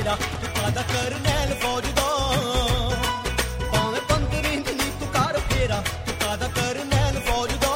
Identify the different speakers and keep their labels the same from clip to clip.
Speaker 1: ਫੇਰਾ ਤੂੰ ਕਾਦਾ ਕਰਨੈਲ ਫੌਜ ਦਾ ਭਾਵੇਂ 15 ਦਿਨੀ ਤੂੰ ਕਰ ਫੇਰਾ ਤੂੰ ਕਾਦਾ ਕਰਨੈਲ ਫੌਜ ਦਾ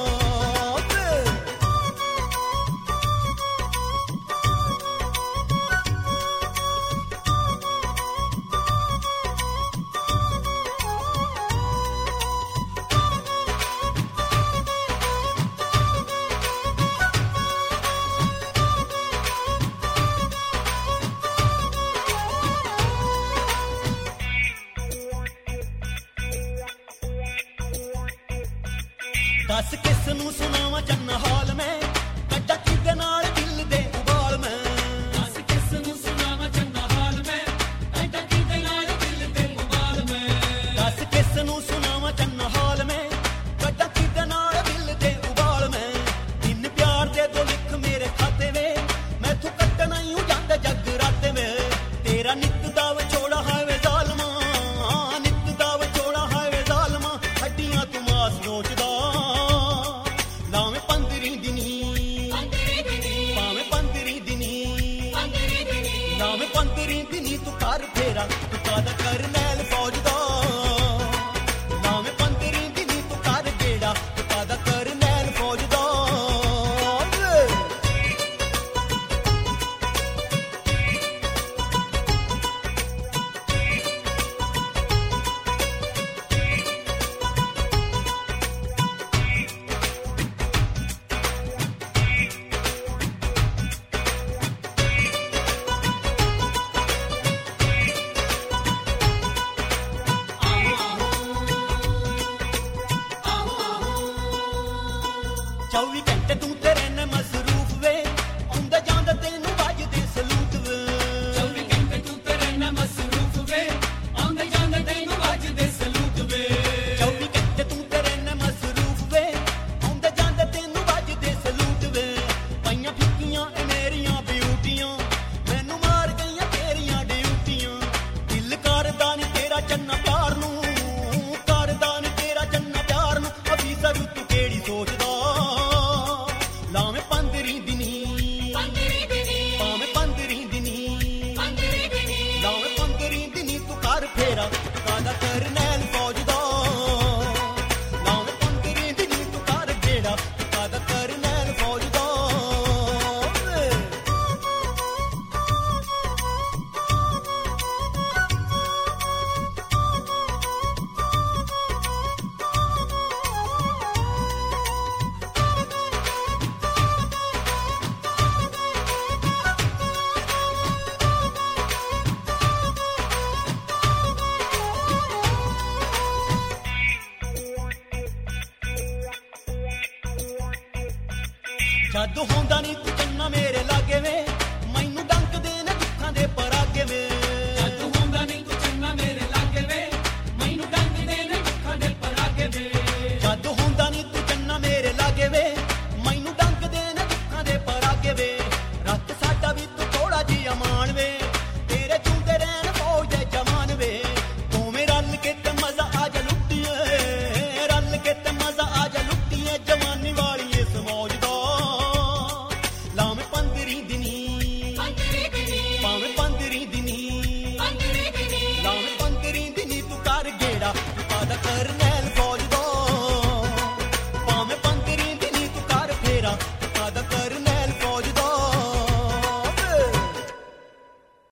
Speaker 1: ਦੱਸ ਕਿਸ ਨੂੰ ਸੁਣਾਵਾਂ ਚੰਨਾ ਹਾਲ ਮੈਂ ਕੱਢਾ ਕਿਹਦੇ ਨਾਲ ਦਿਲ ਦੇ ਉਬਾਲ ਮੈਂ ਦੱਸ ਕਿਸ ਨੂੰ ਸੁਣਾਵਾਂ ਚੰਨਾ ਹਾਲ ਮੈਂ ਕੱਢਾ ਕਿਹਦੇ ਨਾਲ ਦਿਲ ਦੇ ਉਬਾਲ ਮੈਂ ਦੱਸ ਕਿਸ ਨੂੰ ਸੁਣਾਵਾਂ ਚੰਨਾ ਹਾਲ ਮੈਂ ਕੱਢਾ ਕਿਹਦੇ ਨਾਲ ਦਿਲ ਦੇ ਉਬਾਲ ਮੈਂ ਤਿੰਨ ਪਿਆਰ ਦੇ ਦੋ ਲਿਖ ਮੇਰੇ ਖਾਤੇ ਵੇ ਮੈਥੋਂ ਕੱਟਣਾ ਹੀ ਜਾਂਦਾ ਜੱਗ ਰਾਤੇ ਵੇ ਤੇਰਾ ਨਿੱਤ ਦਾ ਵਿਛੋੜਾ ਹੈ ਵੇ ਜ਼ਾਲਮਾ ਨਿੱਤ ਦਾ ਵਿਛੋੜਾ ਹੈ ਵੇ ਜ਼ਾਲਮਾ ਹੱਡੀਆਂ ਤੂੰ ਮਾਸ ਨੋਚਦਾ ਤੂੰ ਕਰ ਫੇਰਾ ਤੂੰ ਕਾਦਾ ਕਰਨੈਲ ਫੌਜ ਦਾ ਨਾਵੇਂ 15 ਦਿਨੀ ਤੂੰ ਕਰ ਗੇੜਾ ਤੂੰ ਕਾਦਾ ਕਰਨੈਲ ਫੌਜ ਦਾ चौबी घंटे तू ते रहना मसरूफ वे आंदा जांदा तेनू वजदे सलूट वे 24 घंटे तू ते रहना मसरूफ वे आंदा जांदा तेनू वजदे सलूट वे 24 घंटे तू ते रहना मसरूफ वे आंदा जांदा तेनू वजदे सलूट वे पाइयां फिक्कियां ए मेरियां ब्यूटियां मैनू मार गईयां तेरियां ड्यूटियां दिल करदा नी तेरा चन्ना प्यार नू करदा नी तेरा चन्ना प्यार नू अभी सर तू केड़ी सोचदा ਲਾਵੇਂ 15 ਦਿਨੀ ਭਾਵੇਂ 15 ਦਿਨੀ ਲਾਵੇਂ 15 ਦਿਨੀ ਤੂੰ ਕਰ ਫੇਰਾ ਤੂੰ ਕਾਦਾ ਕਰਨੈਲ ਫੌਜ ਦਾ ਲਾਵੇਂ 15 ਦਿਨੀ ਤੂੰ ਕਰ ਗੇੜਾ ਤੂੰ ਕਾਦਾ ਕਰਨੈਲ ਫੌਜ ਦਾ जद होंदा नी